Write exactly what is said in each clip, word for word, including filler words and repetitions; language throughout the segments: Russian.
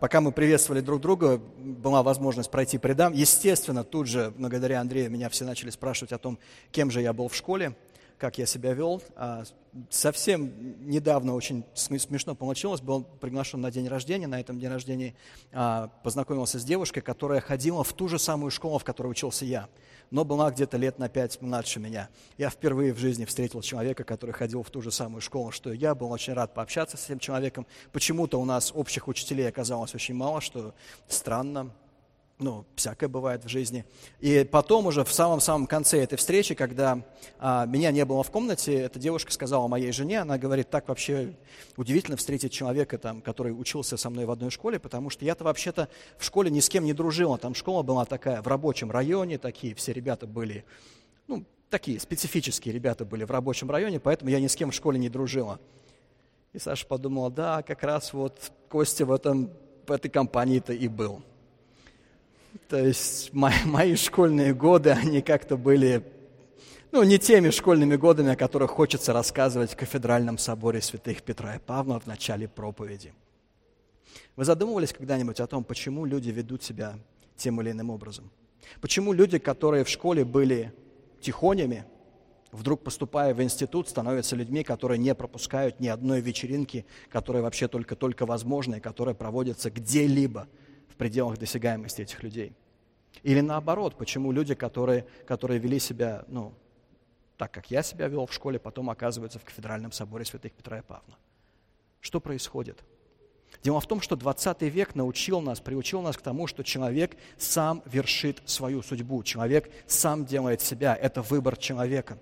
пока мы приветствовали друг друга, была возможность пройти по рядам. Естественно, тут же, благодаря Андрею, меня все начали спрашивать о том, кем же я был в школе, как я себя вел. Совсем недавно очень смешно получилось, был приглашен на день рождения. На этом день рождения познакомился с девушкой, которая ходила в ту же самую школу, в которой учился я, но была где-то лет на пять младше меня. Я впервые в жизни встретил человека, который ходил в ту же самую школу, что и я. Был очень рад пообщаться с этим человеком. Почему-то у нас общих учителей оказалось очень мало, что странно. Ну, всякое бывает в жизни. И потом уже в самом-самом конце этой встречи, когда а, меня не было в комнате, эта девушка сказала моей жене, она говорит, так вообще удивительно встретить человека, там, который учился со мной в одной школе, потому что я-то вообще-то в школе ни с кем не дружила. Там школа была такая в рабочем районе, такие все ребята были, ну, такие специфические ребята были в рабочем районе, поэтому я ни с кем в школе не дружила. И Саша подумала, да, как раз вот Костя в, этом, в этой компании-то и был. То есть мои, мои школьные годы, они как-то были, ну, не теми школьными годами, о которых хочется рассказывать в кафедральном соборе святых Петра и Павла в начале проповеди. Вы задумывались когда-нибудь о том, почему люди ведут себя тем или иным образом? Почему люди, которые в школе были тихонями, вдруг, поступая в институт, становятся людьми, которые не пропускают ни одной вечеринки, которая вообще только-только возможна и которая проводится где-либо в пределах досягаемости этих людей? Или наоборот, почему люди, которые, которые вели себя, ну, так, как я себя вел в школе, потом оказываются в кафедральном соборе святых Петра и Павла? Что происходит? Дело в том, что двадцатый век научил нас, приучил нас к тому, что человек сам вершит свою судьбу, человек сам делает себя, это выбор человека.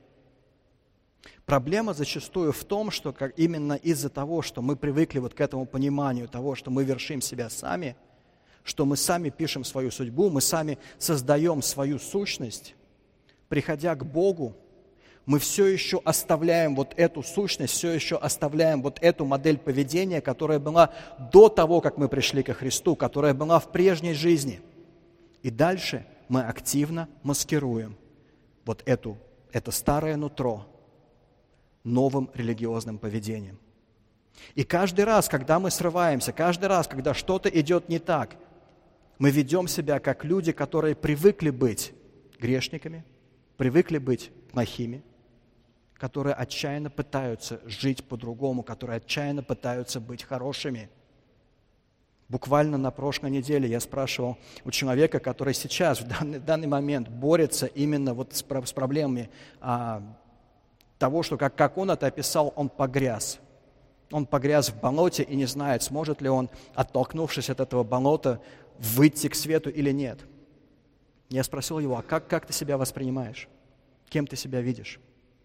Проблема зачастую в том, что как именно из-за того, что мы привыкли вот к этому пониманию того, что мы вершим себя сами, что мы сами пишем свою судьбу, мы сами создаем свою сущность, приходя к Богу, мы все еще оставляем вот эту сущность, все еще оставляем вот эту модель поведения, которая была до того, как мы пришли ко Христу, которая была в прежней жизни. И дальше мы активно маскируем вот эту, это старое нутро новым религиозным поведением. И каждый раз, когда мы срываемся, каждый раз, когда что-то идет не так, мы ведем себя как люди, которые привыкли быть грешниками, привыкли быть плохими, которые отчаянно пытаются жить по-другому, которые отчаянно пытаются быть хорошими. Буквально на прошлой неделе я спрашивал у человека, который сейчас, в данный, в данный момент, борется именно вот с, с проблемами а, того, что, как, как он это описал, он погряз. Он погряз в болоте и не знает, сможет ли он, оттолкнувшись от этого болота, выйти к свету или нет. Я спросил его, а как, как ты себя воспринимаешь? Кем ты себя видишь?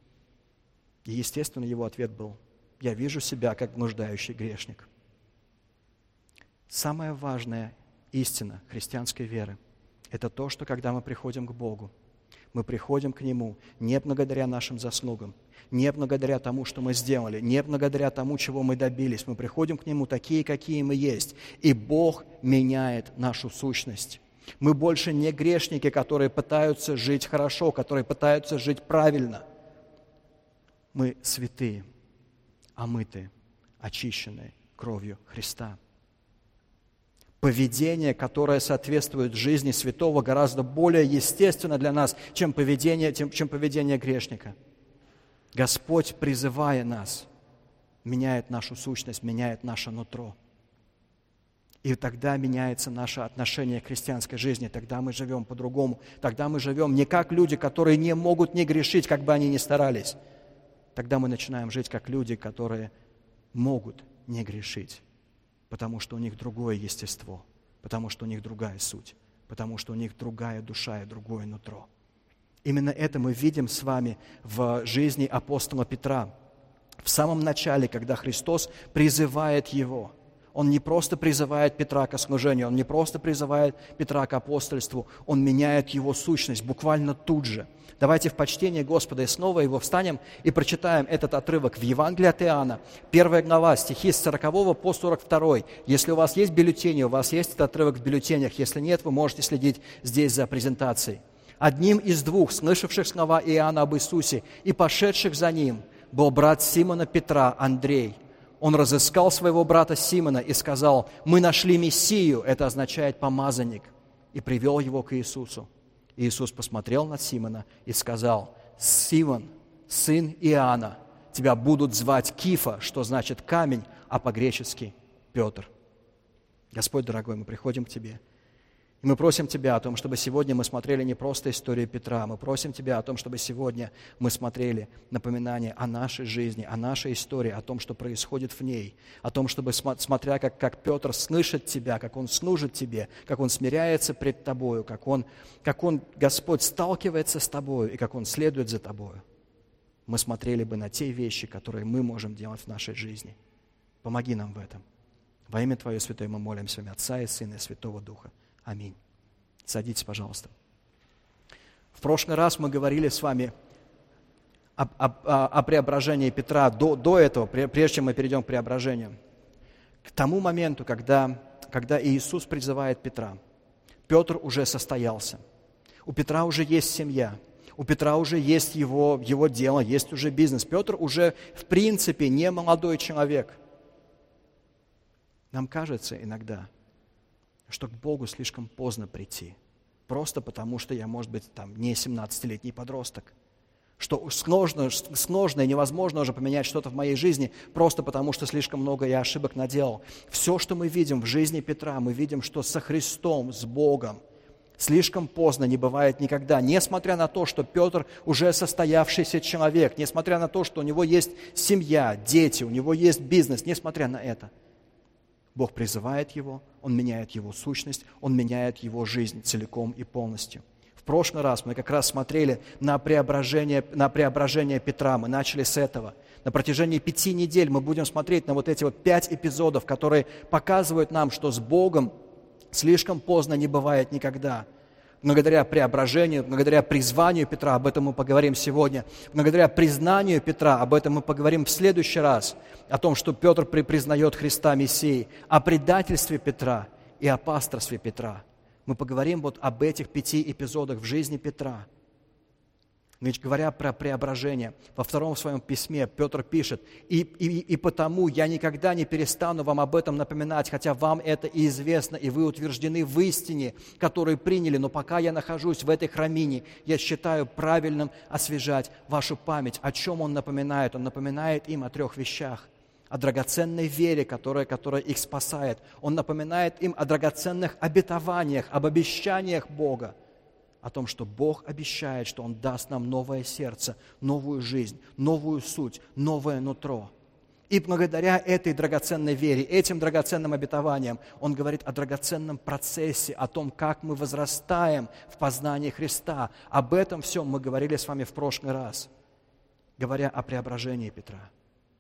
И, естественно, его ответ был, я вижу себя как блуждающий грешник. Самая важная истина христианской веры – это то, что когда мы приходим к Богу, мы приходим к Нему не благодаря нашим заслугам, не благодаря тому, что мы сделали, не благодаря тому, чего мы добились. Мы приходим к Нему такие, какие мы есть. И Бог меняет нашу сущность. Мы больше не грешники, которые пытаются жить хорошо, которые пытаются жить правильно. Мы святые, омытые, очищенные кровью Христа. Поведение, которое соответствует жизни святого, гораздо более естественно для нас, чем поведение, чем поведение грешника. Господь, призывая нас, меняет нашу сущность, меняет наше нутро. И тогда меняется наше отношение к христианской жизни, тогда мы живем по-другому, тогда мы живем не как люди, которые не могут не грешить, как бы они ни старались. Тогда мы начинаем жить как люди, которые могут не грешить, потому что у них другое естество, потому что у них другая суть, потому что у них другая душа и другое нутро. Именно это мы видим с вами в жизни апостола Петра. В самом начале, когда Христос призывает его, Он не просто призывает Петра к служению, Он не просто призывает Петра к апостольству, Он меняет его сущность буквально тут же. Давайте в почтении Господа и снова его встанем и прочитаем этот отрывок в Евангелии от Иоанна, первая глава, стихи с сорокового по сорок второй. Если у вас есть бюллетени, у вас есть этот отрывок в бюллетенях. Если нет, вы можете следить здесь за презентацией. Одним из двух, слышавших слова Иоанна об Иисусе и пошедших за Ним, был брат Симона Петра, Андрей. Он разыскал своего брата Симона и сказал: «Мы нашли Мессию», это означает «помазанник», и привел его к Иисусу. Иисус посмотрел на Симона и сказал: «Симон, сын Иоанна, тебя будут звать Кифа», что значит «камень», а по-гречески «Петр». Господь дорогой, мы приходим к Тебе. И мы просим Тебя о том, чтобы сегодня мы смотрели не просто историю Петра, мы просим Тебя о том, чтобы сегодня мы смотрели напоминание о нашей жизни, о нашей истории, о том, что происходит в ней, о том, чтобы, смотря как, как Петр слышит Тебя, как он служит Тебе, как он смиряется пред Тобою, как он, как он, Господь, сталкивается с Тобою и как он следует за Тобою, мы смотрели бы на те вещи, которые мы можем делать в нашей жизни. Помоги нам в этом. Во имя Твое Святое мы молимся, в имя Отца и Сына и Святого Духа. Аминь. Садитесь, пожалуйста. В прошлый раз мы говорили с вами о, о, о преображении Петра до, до этого, прежде чем мы перейдем к преображению. К тому моменту, когда, когда Иисус призывает Петра, Петр уже состоялся. У Петра уже есть семья, у Петра уже есть его, его дело, есть уже бизнес. Петр уже, в принципе, не молодой человек. Нам кажется иногда, что к Богу слишком поздно прийти, просто потому что я, может быть, там, не семнадцатилетний подросток, что сложно, сложно и невозможно уже поменять что-то в моей жизни, просто потому что слишком много я ошибок наделал. Все, что мы видим в жизни Петра, мы видим, что со Христом, с Богом, слишком поздно не бывает никогда, несмотря на то, что Петр уже состоявшийся человек, несмотря на то, что у него есть семья, дети, у него есть бизнес, несмотря на это. Бог призывает его, Он меняет его сущность, Он меняет его жизнь целиком и полностью. В прошлый раз мы как раз смотрели на преображение, на преображение Петра, мы начали с этого. На протяжении пяти недель мы будем смотреть на вот эти вот пять эпизодов, которые показывают нам, что с Богом слишком поздно не бывает никогда. Благодаря преображению, благодаря призванию Петра, об этом мы поговорим сегодня, благодаря признанию Петра, об этом мы поговорим в следующий раз, о том, что Петр признает Христа Мессией, о предательстве Петра и о пасторстве Петра. Мы поговорим вот об этих пяти эпизодах в жизни Петра. Ведь говоря про преображение, во втором своем письме Петр пишет: «И, и, и потому я никогда не перестану вам об этом напоминать, хотя вам это и известно, и вы утверждены в истине, которую приняли, но пока я нахожусь в этой храмине, я считаю правильным освежать вашу память». О чем он напоминает? Он напоминает им о трех вещах. О драгоценной вере, которая, которая их спасает. Он напоминает им о драгоценных обетованиях, об обещаниях Бога. О том, что Бог обещает, что Он даст нам новое сердце, новую жизнь, новую суть, новое нутро. И благодаря этой драгоценной вере, этим драгоценным обетованиям, Он говорит о драгоценном процессе, о том, как мы возрастаем в познании Христа. Об этом всем мы говорили с вами в прошлый раз, говоря о преображении Петра.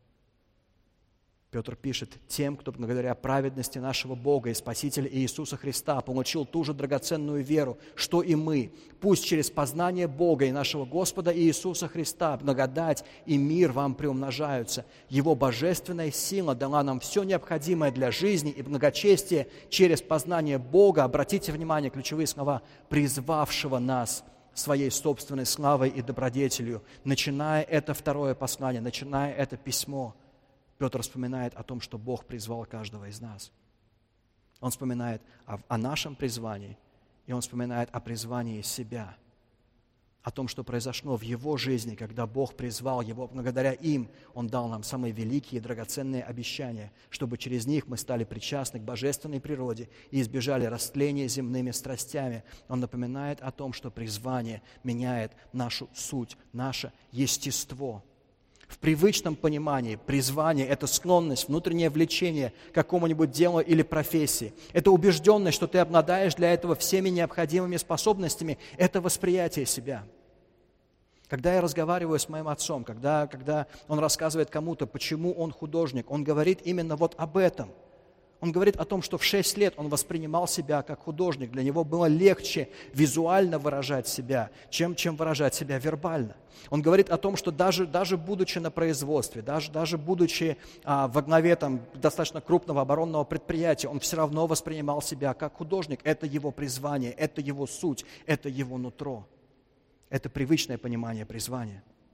Петр пишет: «Тем, кто благодаря праведности нашего Бога и Спасителя Иисуса Христа получил ту же драгоценную веру, что и мы, пусть через познание Бога и нашего Господа Иисуса Христа благодать и мир вам приумножаются. Его божественная сила дала нам все необходимое для жизни и благочестия через познание Бога». Обратите внимание, ключевые слова: «призвавшего нас своей собственной славой и добродетелью». Начиная это второе послание, начиная это письмо, Петр вспоминает о том, что Бог призвал каждого из нас. Он вспоминает о, о нашем призвании, и он вспоминает о призвании себя, о том, что произошло в его жизни, когда Бог призвал его. Благодаря им Он дал нам самые великие и драгоценные обещания, чтобы через них мы стали причастны к божественной природе и избежали растления земными страстями. Он напоминает о том, что призвание меняет нашу суть, наше естество. В привычном понимании призвание – это склонность, внутреннее влечение к какому-нибудь делу или профессии. Это убежденность, что ты обладаешь для этого всеми необходимыми способностями. Это восприятие себя. Когда я разговариваю с моим отцом, когда, когда он рассказывает кому-то, почему он художник, он говорит именно вот об этом. Он говорит о том, что в шесть лет он воспринимал себя как художник. Для него было легче визуально выражать себя, чем, чем выражать себя вербально. Он говорит о том, что даже, даже будучи на производстве, даже, даже будучи а, во главе там, достаточно крупного оборонного предприятия, он все равно воспринимал себя как художник. Это его призвание, это его суть, это его нутро. Это привычное понимание призвания.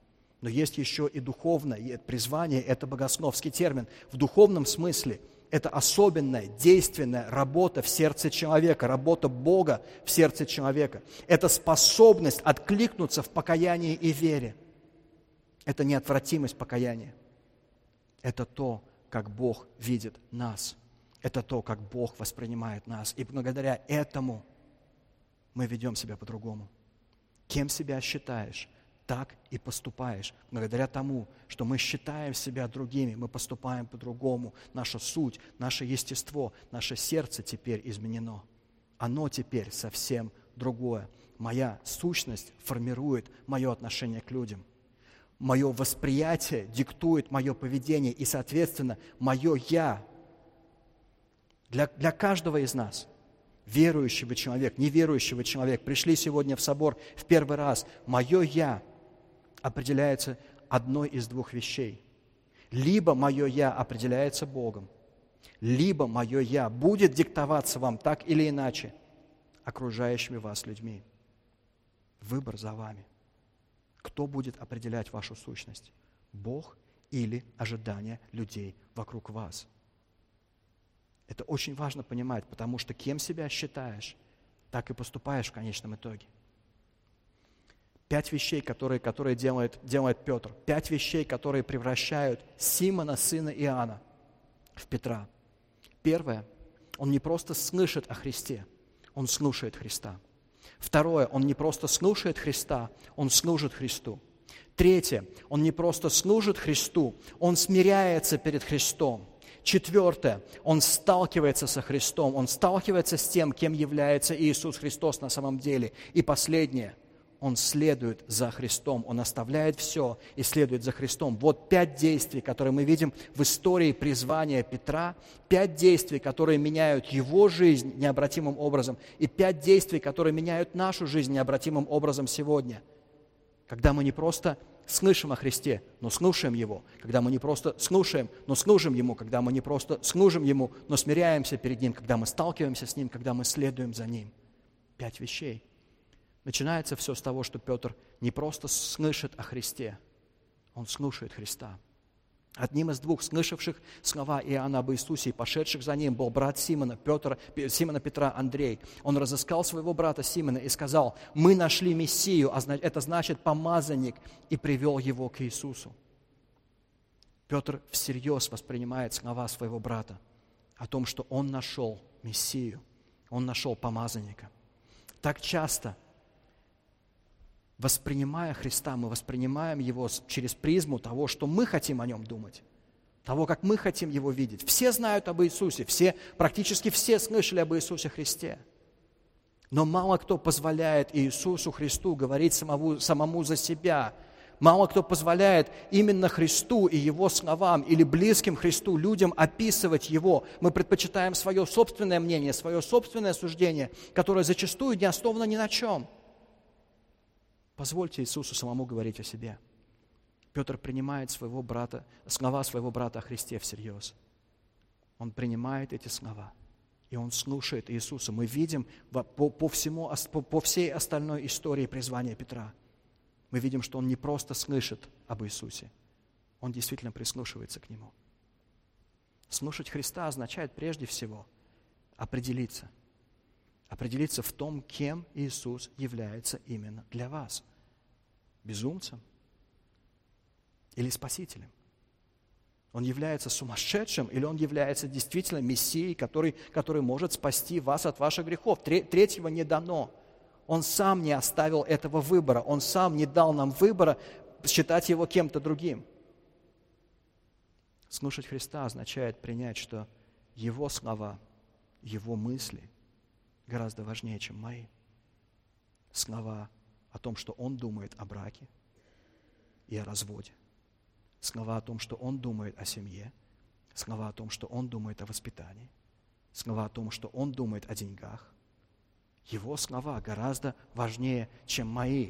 Но есть еще и духовное, и призвание – это богословский термин. В духовном смысле это особенная, действенная работа в сердце человека, работа Бога в сердце человека. Это способность откликнуться в покаянии и вере. Это неотвратимость покаяния. Это то, как Бог видит нас. Это то, как Бог воспринимает нас. И благодаря этому мы ведем себя по-другому. Кем себя считаешь, так и поступаешь. Благодаря тому, что мы считаем себя другими, мы поступаем по-другому. Наша суть, наше естество, наше сердце теперь изменено. Оно теперь совсем другое. Моя сущность формирует мое отношение к людям. Мое восприятие диктует мое поведение, и, соответственно, мое «я». Для, для каждого из нас, верующего человека, неверующего человека, пришли сегодня в собор в первый раз, мое «я» определяется одной из двух вещей. Либо мое «я» определяется Богом, либо мое «я» будет диктоваться вам так или иначе окружающими вас людьми. Выбор за вами. Кто будет определять вашу сущность? Бог или ожидания людей вокруг вас? Это очень важно понимать, потому что кем себя считаешь, так и поступаешь в конечном итоге. Пять вещей, которые, которые делает, делает Петр. Пять вещей, которые превращают Симона, сына Иоанна, в Петра. Первое, он не просто слышит о Христе, он слушает Христа. Второе, он не просто слушает Христа, он служит Христу. Третье, он не просто служит Христу, он смиряется перед Христом. Четвертое, он сталкивается со Христом, он сталкивается с тем, кем является Иисус Христос на самом деле. И последнее, он следует за Христом, он оставляет все и следует за Христом. Вот пять действий, которые мы видим в истории призвания Петра, пять действий, которые меняют его жизнь необратимым образом, и пять действий, которые меняют нашу жизнь необратимым образом сегодня. Когда мы не просто слышим о Христе, но слушаем Его, когда мы не просто слушаем, но служим Ему, когда мы не просто служим Ему, но смиряемся перед Ним, когда мы сталкиваемся с Ним, когда мы следуем за Ним. Пять вещей. Начинается все с того, что Петр не просто слышит о Христе, он слушает Христа. Одним из двух слышавших слова Иоанна об Иисусе и пошедших за Ним был брат Симона, Петр, Симона Петра Андрей. Он разыскал своего брата Симона и сказал: «Мы нашли Мессию», а это значит помазанник, и привел его к Иисусу. Петр всерьез воспринимает слова своего брата о том, что он нашел Мессию, он нашел помазанника. Так часто, воспринимая Христа, мы воспринимаем Его через призму того, что мы хотим о Нем думать, того, как мы хотим Его видеть. Все знают об Иисусе, все, практически все слышали об Иисусе Христе. Но мало кто позволяет Иисусу Христу говорить самому, самому за себя. Мало кто позволяет именно Христу и Его словам или близким Христу людям описывать Его. Мы предпочитаем свое собственное мнение, свое собственное суждение, которое зачастую не основано ни на чем. Позвольте Иисусу самому говорить о себе. Петр принимает своего брата, слова своего брата о Христе всерьез. Он принимает эти слова, и он слушает Иисуса. Мы видим по, по, всему, по, по всей остальной истории призвания Петра, мы видим, что он не просто слышит об Иисусе, он действительно прислушивается к Нему. Слушать Христа означает прежде всего определиться. Определиться в том, кем Иисус является именно для вас. Безумцем или Спасителем? Он является сумасшедшим или Он является действительно Мессией, который, который может спасти вас от ваших грехов? Третьего не дано. Он сам не оставил этого выбора. Он сам не дал нам выбора считать Его кем-то другим. Слушать Христа означает принять, что Его слова, Его мысли гораздо важнее, чем мои. Слова о том, что Он думает о браке и о разводе. Слова о том, что Он думает о семье. Слова о том, что Он думает о воспитании. Слова о том, что Он думает о деньгах. Его слова гораздо важнее, чем мои.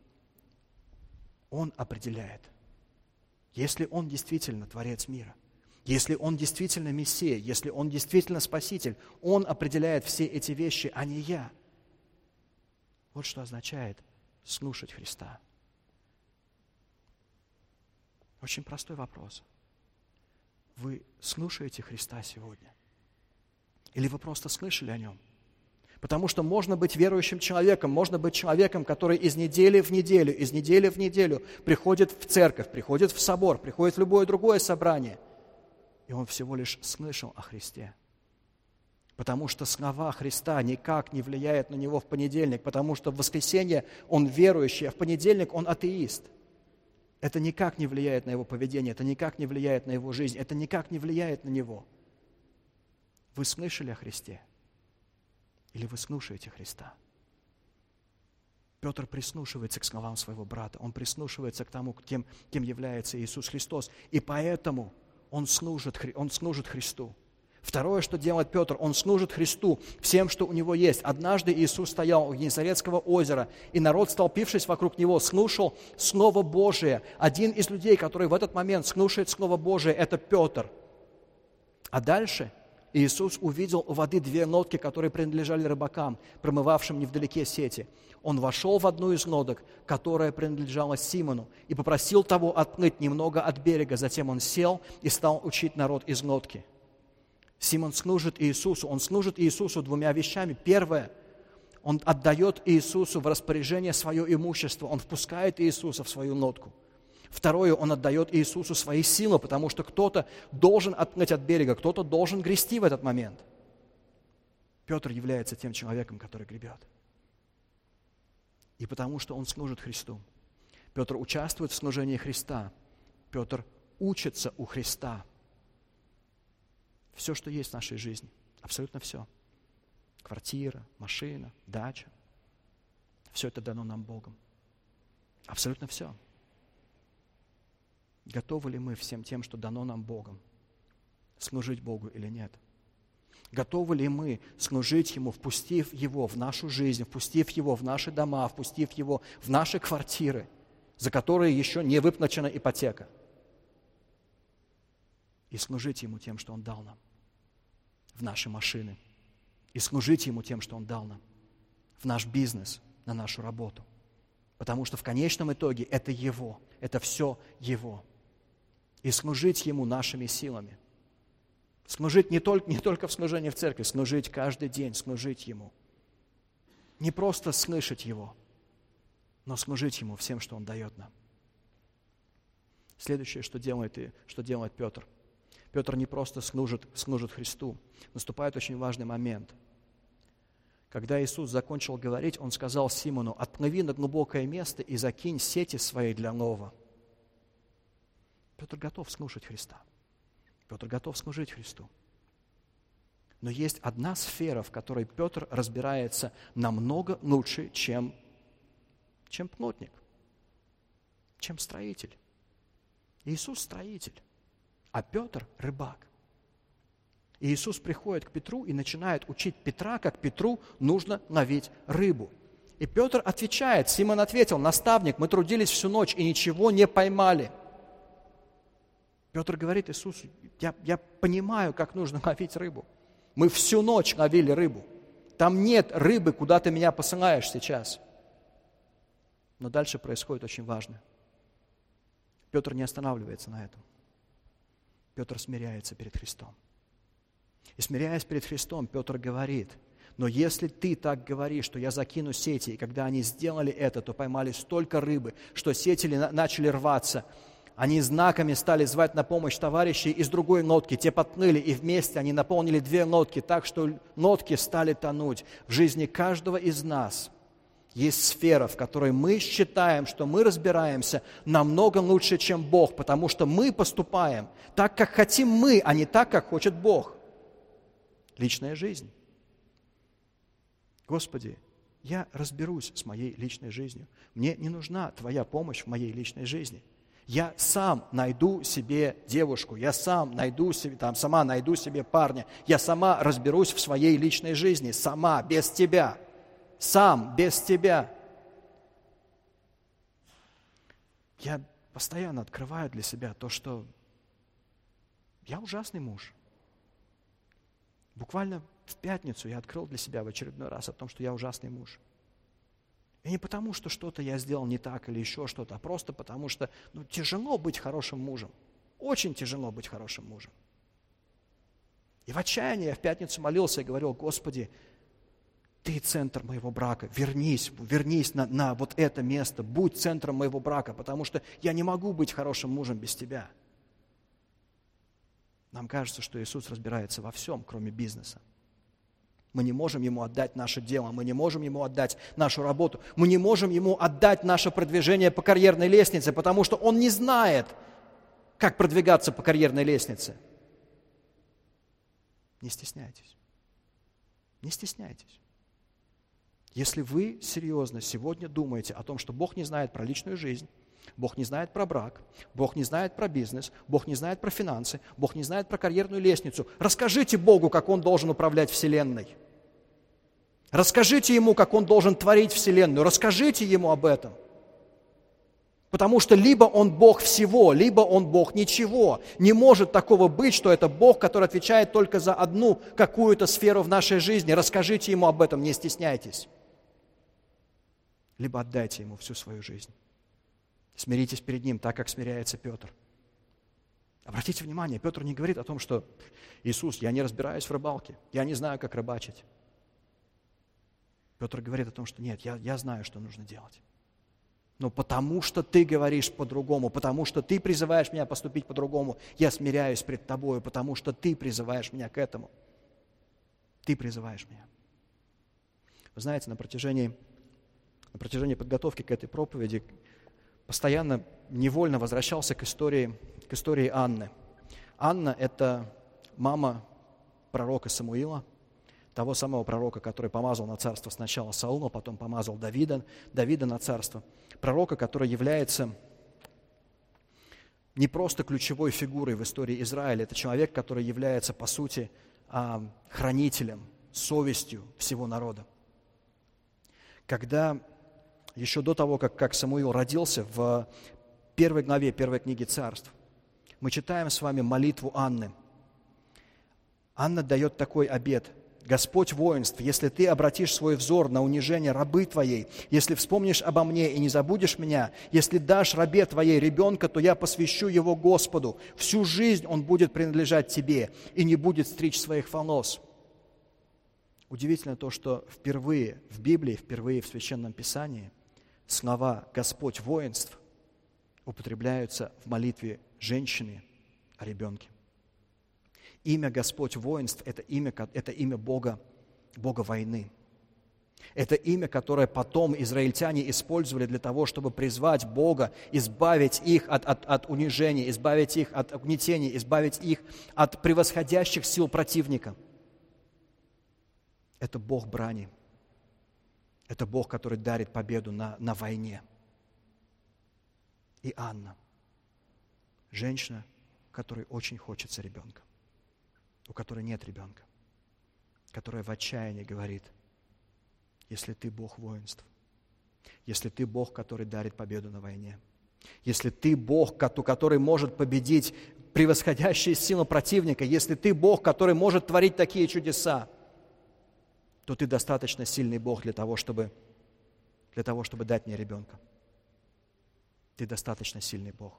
Он определяет. Если Он действительно Творец мира, если Он действительно Мессия, если Он действительно Спаситель, Он определяет все эти вещи, а не я. Вот что означает слушать Христа. Очень простой вопрос. Вы слушаете Христа сегодня? Или вы просто слышали о Нем? Потому что можно быть верующим человеком, можно быть человеком, который из недели в неделю, из недели в неделю приходит в церковь, приходит в собор, приходит в любое другое собрание, и он всего лишь слышал о Христе. Потому что слова Христа никак не влияют на него в понедельник, потому что в воскресенье он верующий, а в понедельник он атеист. Это никак не влияет на его поведение, это никак не влияет на его жизнь, это никак не влияет на него. Вы слышали о Христе? Или вы слушаете Христа? Петр прислушивается к словам своего брата, он прислушивается к тому, кем, кем является Иисус Христос, и поэтому он служит, он служит Христу. Второе, что делает Петр, он служит Христу всем, что у него есть. Однажды Иисус стоял у Генесарецкого озера, и народ, столпившись вокруг него, слушал Слово Божие. Один из людей, который в этот момент слушает Слово Божие, это Петр. А дальше Иисус увидел у воды две лодки, которые принадлежали рыбакам, промывавшим невдалеке сети. Он вошел в одну из лодок, которая принадлежала Симону, и попросил того отплыть немного от берега. Затем он сел и стал учить народ из лодки. Симон служит Иисусу. Он служит Иисусу двумя вещами. Первое, он отдает Иисусу в распоряжение свое имущество. Он впускает Иисуса в свою лодку. Второе, он отдает Иисусу свои силы, потому что кто-то должен отплыть от берега, кто-то должен грести в этот момент. Петр является тем человеком, который гребет. И потому что он служит Христу. Петр участвует в служении Христа. Петр учится у Христа. Все, что есть в нашей жизни, абсолютно все. Квартира, машина, дача. Все это дано нам Богом. Абсолютно все. Готовы ли мы всем тем, что дано нам Богом, служить Богу или нет? Готовы ли мы служить Ему, впустив Его в нашу жизнь, впустив Его в наши дома, впустив Его в наши квартиры, за которые еще не выплачена ипотека, и служить Ему тем, что Он дал нам, в наши машины, и служить Ему тем, что Он дал нам, в наш бизнес, на нашу работу. Потому что в конечном итоге это Его, это все Его. И служить Ему нашими силами. Служить не только, не только в служении в церкви, служить каждый день, служить Ему. Не просто слышать Его, но служить Ему всем, что Он дает нам. Следующее, что делает, и, что делает Петр. Петр не просто служит, служит Христу. Наступает очень важный момент. Когда Иисус закончил говорить, Он сказал Симону: «Отплыви на глубокое место и закинь сети свои для лова». Петр готов слушать Христа. Петр готов служить Христу. Но есть одна сфера, в которой Петр разбирается намного лучше, чем, чем плотник, чем строитель. Иисус строитель, а Петр рыбак. И Иисус приходит к Петру и начинает учить Петра, как Петру нужно ловить рыбу. И Петр отвечает, Симон ответил: «Наставник, мы трудились всю ночь и ничего не поймали». Петр говорит Иисусу: я, я понимаю, как нужно ловить рыбу. Мы всю ночь ловили рыбу. Там нет рыбы, куда ты меня посылаешь сейчас. Но дальше происходит очень важное. Петр не останавливается на этом. Петр смиряется перед Христом. И смиряясь перед Христом, Петр говорит: «Но если ты так говоришь, что я закину сети, и когда они сделали это, то поймали столько рыбы, что сети начали рваться, они знаками стали звать на помощь товарищей из другой лодки, те подплыли, и вместе они наполнили две лодки, так что лодки стали тонуть». В жизни каждого из нас есть сфера, в которой мы считаем, что мы разбираемся намного лучше, чем Бог, потому что мы поступаем так, как хотим мы, а не так, как хочет Бог. Личная жизнь. Господи, я разберусь с моей личной жизнью. Мне не нужна Твоя помощь в моей личной жизни. Я сам найду себе девушку, я сам найду себе, там, сама найду себе парня, я сама разберусь в своей личной жизни, сама, без Тебя. Сам, без Тебя. Я постоянно открываю для себя то, что я ужасный муж. Буквально в пятницу я открыл для себя в очередной раз о том, что я ужасный муж. И не потому, что что-то я сделал не так или еще что-то, а просто потому, что ну, тяжело быть хорошим мужем. Очень тяжело быть хорошим мужем. И в отчаянии я в пятницу молился и говорил: Господи, Ты центр моего брака, вернись, вернись на, на вот это место, будь центром моего брака, потому что я не могу быть хорошим мужем без Тебя. Нам кажется, что Иисус разбирается во всем, кроме бизнеса. Мы не можем Ему отдать наше дело, мы не можем Ему отдать нашу работу, мы не можем Ему отдать наше продвижение по карьерной лестнице, потому что Он не знает, как продвигаться по карьерной лестнице. Не стесняйтесь. Не стесняйтесь. Если вы серьезно сегодня думаете о том, что Бог не знает про личную жизнь, Бог не знает про брак, Бог не знает про бизнес, Бог не знает про финансы, Бог не знает про карьерную лестницу, расскажите Богу, как Он должен управлять Вселенной. Расскажите Ему, как Он должен творить Вселенную. Расскажите Ему об этом. Потому что либо Он Бог всего, либо Он Бог ничего. Не может такого быть, что это Бог, который отвечает только за одну какую-то сферу в нашей жизни. Расскажите Ему об этом, не стесняйтесь. Либо отдайте Ему всю свою жизнь. Смиритесь перед Ним, так как смиряется Петр. Обратите внимание, Петр не говорит о том, что Иисус, я не разбираюсь в рыбалке, я не знаю, как рыбачить. Петр говорит о том, что нет, я, я знаю, что нужно делать. Но потому что ты говоришь по-другому, потому что ты призываешь меня поступить по-другому, я смиряюсь пред тобою, потому что ты призываешь меня к этому. Ты призываешь меня. Вы знаете, на протяжении, на протяжении подготовки к этой проповеди постоянно невольно возвращался к истории, к истории Анны. Анна – это мама пророка Самуила, того самого пророка, который помазал на царство сначала Саула, потом помазал Давида, Давида на царство. Пророка, который является не просто ключевой фигурой в истории Израиля, это человек, который является, по сути, хранителем, совестью всего народа. Когда еще до того, как, как Самуил родился, в первой главе первой книги Царств, мы читаем с вами молитву Анны. Анна дает такой обет: «Господь воинств, если ты обратишь свой взор на унижение рабы твоей, если вспомнишь обо мне и не забудешь меня, если дашь рабе твоей ребенка, то я посвящу его Господу. Всю жизнь он будет принадлежать тебе и не будет стричь своих волос». Удивительно то, что впервые в Библии, впервые в Священном Писании слова «Господь воинств» употребляются в молитве женщины о ребенке. Имя Господь воинств – это имя, это имя Бога, Бога войны. Это имя, которое потом израильтяне использовали для того, чтобы призвать Бога, избавить их от, от, от унижения, избавить их от угнетения, избавить их от превосходящих сил противника. Это Бог брани. Это Бог, который дарит победу на, на войне. И Анна, женщина, которой очень хочется ребенка, у которой нет ребенка, которая в отчаянии говорит: если ты Бог воинств, если ты Бог, который дарит победу на войне, если ты Бог, который может победить превосходящие силы противника, если ты Бог, который может творить такие чудеса, то ты достаточно сильный Бог для того, чтобы, для того, чтобы дать мне ребенка. Ты достаточно сильный Бог.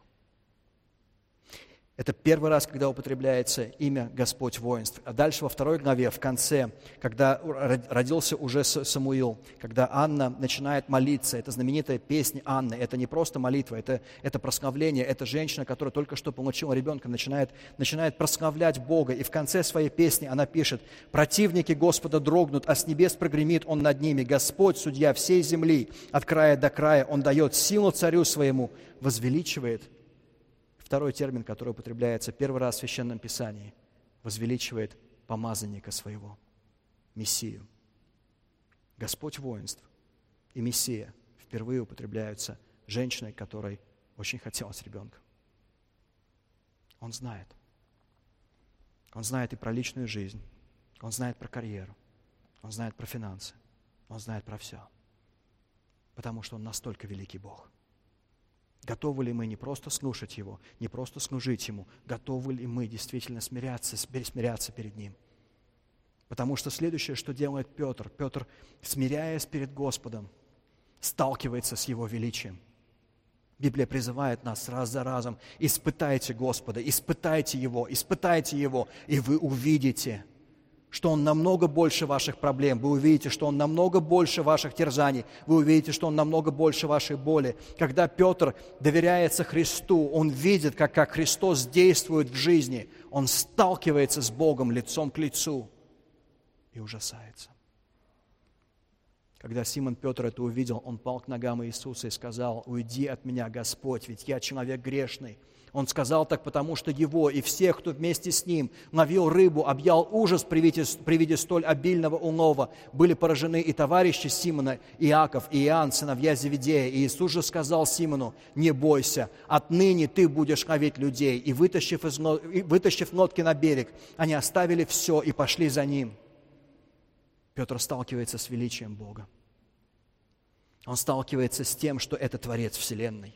Это первый раз, когда употребляется имя Господь воинств. А дальше во второй главе, в конце, когда родился уже Самуил, когда Анна начинает молиться, это знаменитая песня Анны, это не просто молитва, это, это прославление, это женщина, которая только что получила ребенка, начинает, начинает прославлять Бога. И в конце своей песни она пишет: «Противники Господа дрогнут, а с небес прогремит Он над ними. Господь, судья всей земли, от края до края, Он дает силу царю своему, возвеличивает». Второй термин, который употребляется первый раз в Священном Писании, возвеличивает помазанника своего, Мессию. Господь воинств и Мессия впервые употребляются женщиной, которой очень хотелось ребенка. Он знает. Он знает и про личную жизнь, он знает про карьеру, он знает про финансы, он знает про все. Потому что Он настолько великий Бог. Готовы ли мы не просто слушать Его, не просто служить Ему, готовы ли мы действительно смиряться, смиряться перед Ним? Потому что следующее, что делает Петр, Петр, смиряясь перед Господом, сталкивается с Его величием. Библия призывает нас раз за разом: испытайте Господа, испытайте Его, испытайте Его, и вы увидите, что Он намного больше ваших проблем, вы увидите, что Он намного больше ваших терзаний, вы увидите, что Он намного больше вашей боли. Когда Петр доверяется Христу, он видит, как, как Христос действует в жизни, он сталкивается с Богом лицом к лицу и ужасается. Когда Симон Петр это увидел, он пал к ногам Иисуса и сказал: «Уйди от меня, Господь, ведь я человек грешный». Он сказал так, потому что его и всех, кто вместе с ним ловил рыбу, объял ужас при виде, при виде столь обильного улова. Были поражены и товарищи Симона, Иаков и Иоанн, сыновья Зеведея. И Иисус же сказал Симону: «Не бойся, отныне ты будешь ловить людей». И вытащив, из, вытащив лодки на берег, они оставили все и пошли за ним. Петр сталкивается с величием Бога. Он сталкивается с тем, что это Творец Вселенной.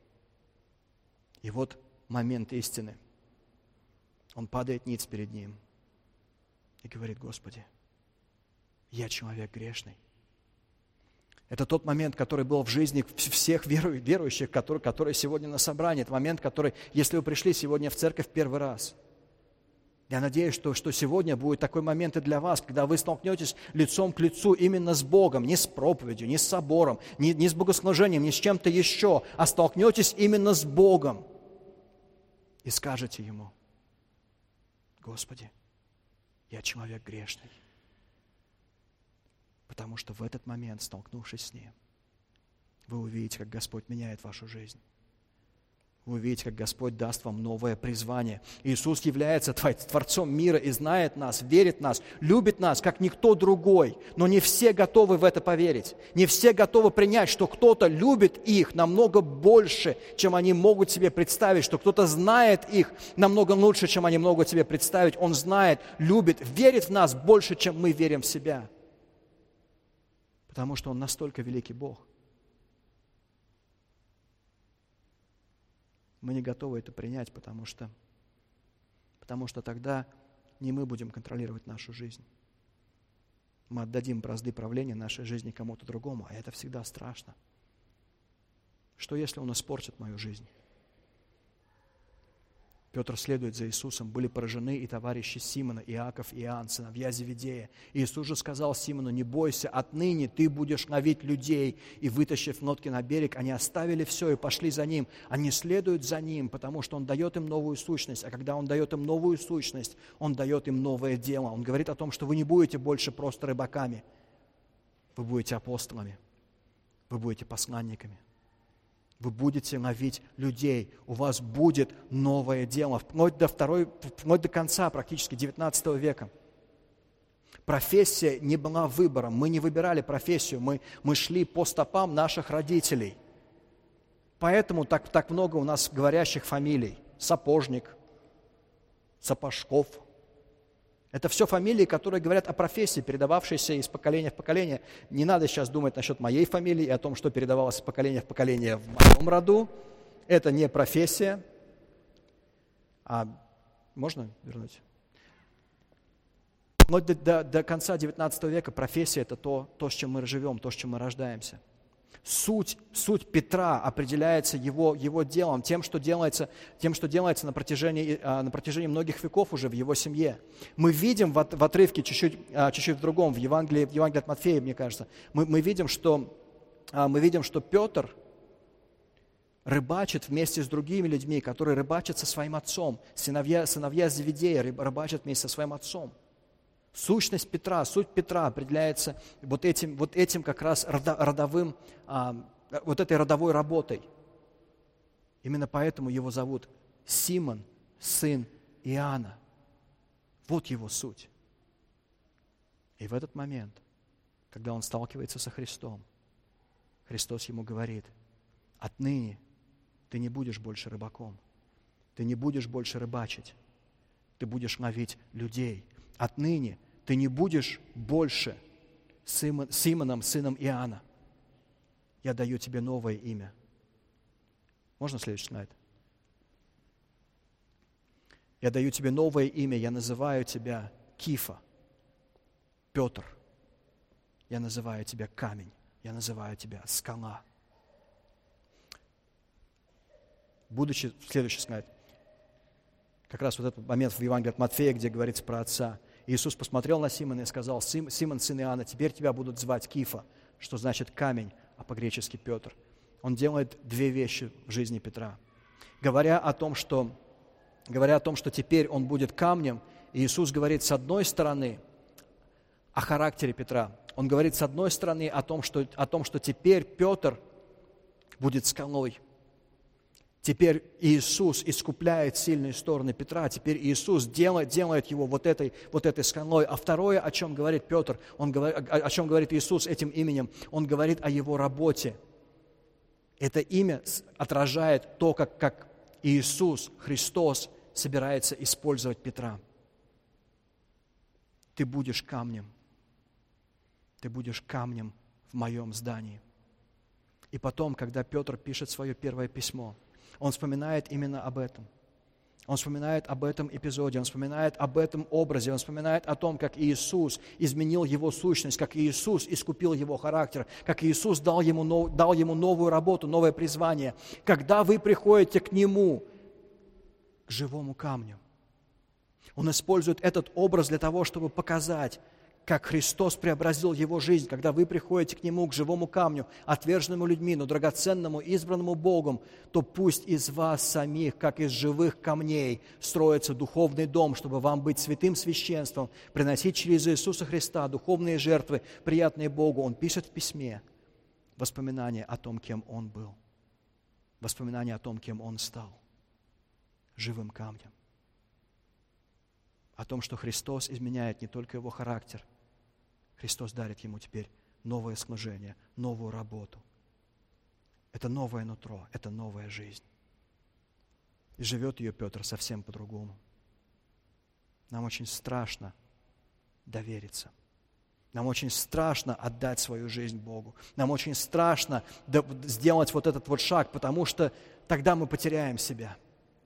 И вот момент истины. Он падает ниц перед Ним и говорит: «Господи, я человек грешный». Это тот момент, который был в жизни всех верующих, которые, которые сегодня на собрании. Это момент, который, если вы пришли сегодня в церковь первый раз, я надеюсь, что, что сегодня будет такой момент и для вас, когда вы столкнетесь лицом к лицу именно с Богом, не с проповедью, не с собором, не, не с богослужением, не с чем-то еще, а столкнетесь именно с Богом и скажете Ему: «Господи, я человек грешный». Потому что в этот момент, столкнувшись с Ним, вы увидите, как Господь меняет вашу жизнь. Вы увидите, как Господь даст вам новое призвание. Иисус является Творцом мира и знает нас, верит в нас, любит нас, как никто другой. Но не все готовы в это поверить. Не все готовы принять, что кто-то любит их намного больше, чем они могут себе представить, что кто-то знает их намного лучше, чем они могут себе представить. Он знает, любит, верит в нас больше, чем мы верим в себя. Потому что Он настолько великий Бог. Мы не готовы это принять, потому что, потому что тогда не мы будем контролировать нашу жизнь. Мы отдадим бразды правления нашей жизни кому-то другому, а это всегда страшно. Что если Он испортит мою жизнь? Петр следует за Иисусом. Были поражены и товарищи Симона, Иаков и Иоанн, сыновья Зеведея. И Иисус же сказал Симону: «Не бойся, отныне ты будешь ловить людей». И, вытащив лодки на берег, они оставили все и пошли за Ним. Они следуют за Ним, потому что Он дает им новую сущность. А когда Он дает им новую сущность, Он дает им новое дело. Он говорит о том, что вы не будете больше просто рыбаками. Вы будете апостолами. Вы будете посланниками. Вы будете ловить людей, у вас будет новое дело. Вплоть до, второй, вплоть до конца практически девятнадцатого века. Профессия не была выбором, мы не выбирали профессию, мы, мы шли по стопам наших родителей. Поэтому так, так много у нас говорящих фамилий. Сапожник, Сапожков. Это все фамилии, которые говорят о профессии, передававшейся из поколения в поколение. Не надо сейчас думать насчет моей фамилии и о том, что передавалось из поколения в поколение в моем роду. Это не профессия. А можно вернуть? Но до, до, до конца девятнадцатого века профессия – это то, то, с чем мы живем, то, с чем мы рождаемся. Суть, суть Петра определяется его, его делом, тем, что делается, тем, что делается на протяжении, на протяжении многих веков уже в его семье. Мы видим в, в отрывке чуть-чуть, чуть-чуть в другом, в Евангелии, в Евангелии от Матфея, мне кажется, мы, мы, видим, что, мы видим, что Петр рыбачит вместе с другими людьми, которые рыбачат со своим отцом. Сыновья, сыновья Зеведея рыбачат вместе со своим отцом. Сущность Петра, суть Петра определяется вот этим, вот этим как раз родовым, а, вот этой родовой работой. Именно поэтому его зовут Симон, сын Иоанна. Вот его суть. И в этот момент, когда он сталкивается со Христом, Христос ему говорит: отныне ты не будешь больше рыбаком, ты не будешь больше рыбачить, ты будешь ловить людей. Отныне ты не будешь больше Симоном, сыном Иоанна. Я даю тебе новое имя. Можно следующий слайд? Я даю тебе новое имя, я называю тебя Кифа, Петр. Я называю тебя камень. Я называю тебя скала. Будучи, следующий сказать, как раз вот этот момент в Евангелии от Матфея, где говорится про Отца. Иисус посмотрел на Симона и сказал: «Симон, сын Иоанна, теперь тебя будут звать Кифа», что значит камень, а по-гречески Петр. Он делает две вещи в жизни Петра. Говоря о том, что, говоря о том, что теперь он будет камнем, Иисус говорит с одной стороны о характере Петра. Он говорит с одной стороны о том, что, о том, что теперь Петр будет скалой. Теперь Иисус искупляет сильные стороны Петра, теперь Иисус делает, делает его вот этой, вот этой скалой. А второе, о чем говорит Петр, он говорит, о, о чем говорит Иисус этим именем, он говорит о его работе. Это имя отражает то, как, как Иисус, Христос, собирается использовать Петра. Ты будешь камнем. Ты будешь камнем в моем здании. И потом, когда Петр пишет свое первое письмо, он вспоминает именно об этом. Он вспоминает об этом эпизоде, он вспоминает об этом образе, он вспоминает о том, как Иисус изменил его сущность, как Иисус искупил его характер, как Иисус дал ему, дал ему новую работу, новое призвание. Когда вы приходите к Нему, к живому камню, Он использует этот образ для того, чтобы показать, как Христос преобразил его жизнь. Когда вы приходите к Нему, к живому камню, отверженному людьми, но драгоценному, избранному Богом, то пусть из вас самих, как из живых камней, строится духовный дом, чтобы вам быть святым священством, приносить через Иисуса Христа духовные жертвы, приятные Богу. Он пишет в письме воспоминания о том, кем Он был, воспоминания о том, кем Он стал, живым камнем. О том, что Христос изменяет не только его характер, Христос дарит ему теперь новое служение, новую работу. Это новое нутро, это новая жизнь. И живет ее Петр совсем по-другому. Нам очень страшно довериться. Нам очень страшно отдать свою жизнь Богу. Нам очень страшно сделать вот этот вот шаг, потому что тогда мы потеряем себя.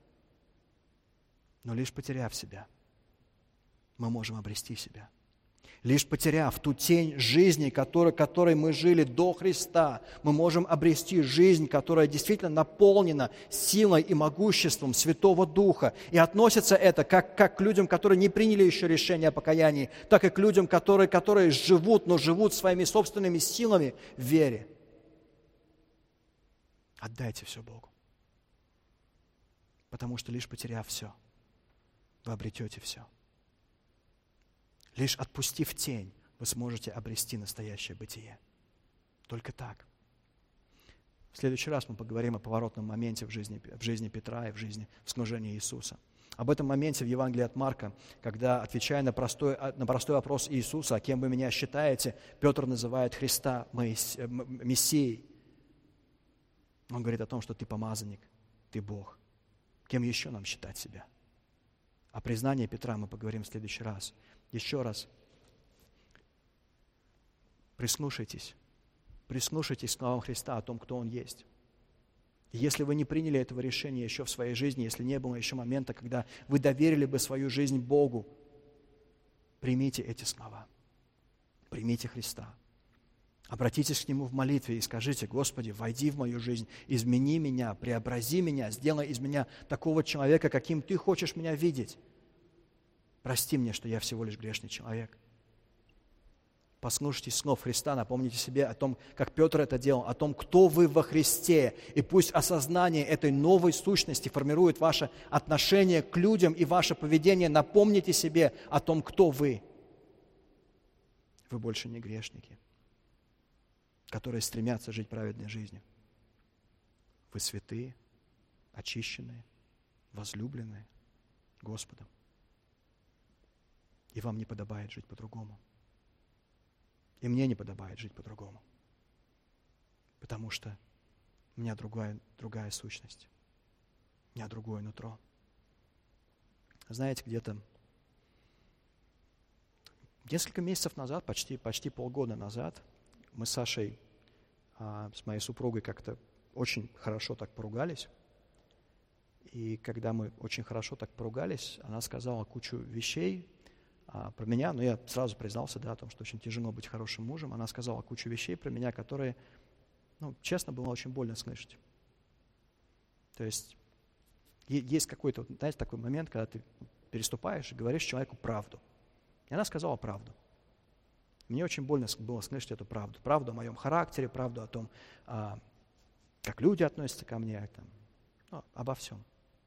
Но лишь потеряв себя, мы можем обрести себя. Лишь потеряв ту тень жизни, которой, которой мы жили до Христа, мы можем обрести жизнь, которая действительно наполнена силой и могуществом Святого Духа. И относится это как, как к людям, которые не приняли еще решение о покаянии, так и к людям, которые, которые живут, но живут своими собственными силами в вере. Отдайте все Богу. Потому что лишь потеряв все, вы обретете все. Лишь отпустив тень, вы сможете обрести настоящее бытие. Только так. В следующий раз мы поговорим о поворотном моменте в жизни, в жизни Петра и в жизни в служении Иисуса. Об этом моменте в Евангелии от Марка, когда, отвечая на простой, на простой вопрос Иисуса, «А кем вы меня считаете?», Петр называет Христа Мессией. Он говорит о том, что ты помазанник, ты Бог. Кем еще нам считать себя? О признании Петра мы поговорим в следующий раз. Еще раз, прислушайтесь, прислушайтесь к словам Христа о том, кто Он есть. И если вы не приняли этого решения еще в своей жизни, если не было еще момента, когда вы доверили бы свою жизнь Богу, примите эти слова, примите Христа. Обратитесь к Нему в молитве и скажите: «Господи, войди в мою жизнь, измени меня, преобрази меня, сделай из меня такого человека, каким Ты хочешь меня видеть. Прости мне, что я всего лишь грешный человек». Послушайтесь слов Христа, напомните себе о том, как Петр это делал, о том, кто вы во Христе. И пусть осознание этой новой сущности формирует ваше отношение к людям и ваше поведение. Напомните себе о том, кто вы. Вы больше не грешники, которые стремятся жить праведной жизнью. Вы святые, очищенные, возлюбленные Господом. И вам не подобает жить по-другому. И мне не подобает жить по-другому. Потому что у меня другая, другая сущность. У меня другое нутро. Знаете, где-то несколько месяцев назад, почти, почти полгода назад, мы с Сашей, а, с моей супругой как-то очень хорошо так поругались. И когда мы очень хорошо так поругались, она сказала кучу вещей, а, про меня, но я сразу признался, да, о том, что очень тяжело быть хорошим мужем. Она сказала кучу вещей про меня, которые, ну, честно, было очень больно слышать. То есть есть какой-то, знаете, такой момент, когда ты переступаешь и говоришь человеку правду. И она сказала правду. Мне очень больно было слышать эту правду. Правду о моем характере, правду о том, а, как люди относятся ко мне, там, ну, обо всем.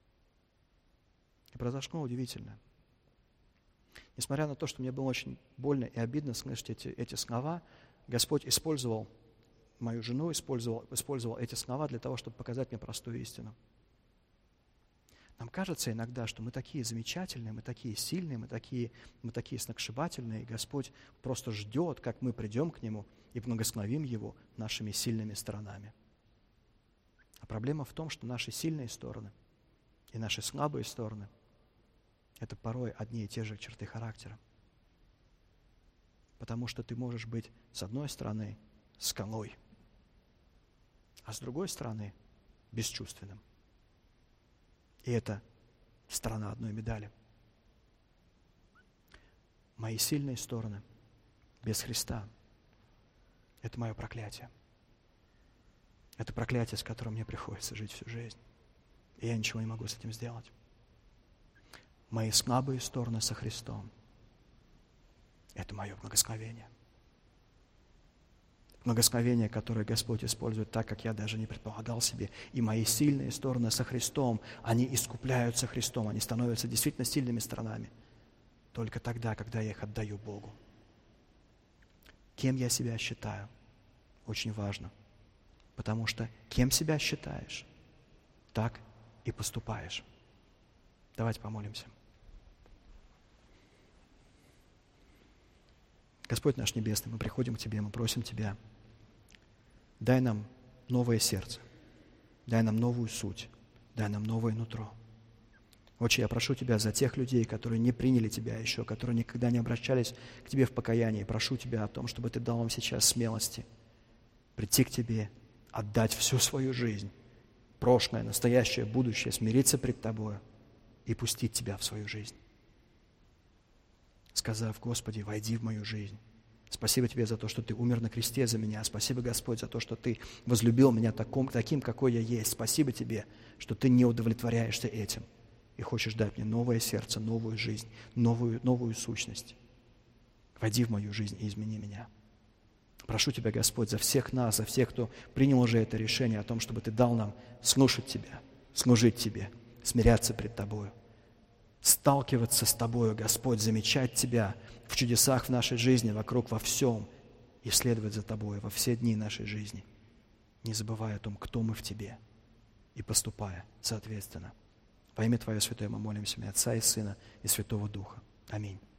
И произошло удивительное. Несмотря на то, что мне было очень больно и обидно слышать эти, эти слова, Господь использовал мою жену, использовал, использовал эти слова для того, чтобы показать мне простую истину. Нам кажется иногда, что мы такие замечательные, мы такие сильные, мы такие, мы такие сногсшибательные, и Господь просто ждет, как мы придем к Нему и благословим Его нашими сильными сторонами. А проблема в том, что наши сильные стороны и наши слабые стороны – это порой одни и те же черты характера. Потому что ты можешь быть, с одной стороны, скалой, а с другой стороны, бесчувственным. И это сторона одной медали. Мои сильные стороны без Христа – это мое проклятие. Это проклятие, с которым мне приходится жить всю жизнь. И я ничего не могу с этим сделать. Мои слабые стороны со Христом – это мое благословение. Благословение, которое Господь использует так, как я даже не предполагал себе. И мои сильные стороны со Христом, они искупляются Христом, они становятся действительно сильными сторонами. Только тогда, когда я их отдаю Богу. Кем я себя считаю? Очень важно. Потому что кем себя считаешь, так и поступаешь. Давайте помолимся. Господь наш Небесный, мы приходим к Тебе, мы просим Тебя, дай нам новое сердце, дай нам новую суть, дай нам новое нутро. Отче, я прошу Тебя за тех людей, которые не приняли Тебя еще, которые никогда не обращались к Тебе в покаянии. Прошу Тебя о том, чтобы Ты дал им сейчас смелости прийти к Тебе, отдать всю свою жизнь, прошлое, настоящее, будущее, смириться пред Тобою и пустить Тебя в свою жизнь. Сказав: Господи, войди в мою жизнь. Спасибо Тебе за то, что Ты умер на кресте за меня. Спасибо, Господь, за то, что Ты возлюбил меня таком, таким, какой я есть. Спасибо Тебе, что Ты не удовлетворяешься этим и хочешь дать мне новое сердце, новую жизнь, новую, новую сущность. Войди в мою жизнь и измени меня. Прошу Тебя, Господь, за всех нас, за всех, кто принял уже это решение о том, чтобы Ты дал нам слушать Тебя, служить Тебе, смиряться пред Тобою, сталкиваться с Тобою, Господь, замечать Тебя в чудесах в нашей жизни, вокруг, во всем, и следовать за Тобою во все дни нашей жизни, не забывая о том, кто мы в Тебе, и поступая соответственно. Во имя Твое Святое мы молимся, имя Отца и Сына и Святого Духа. Аминь.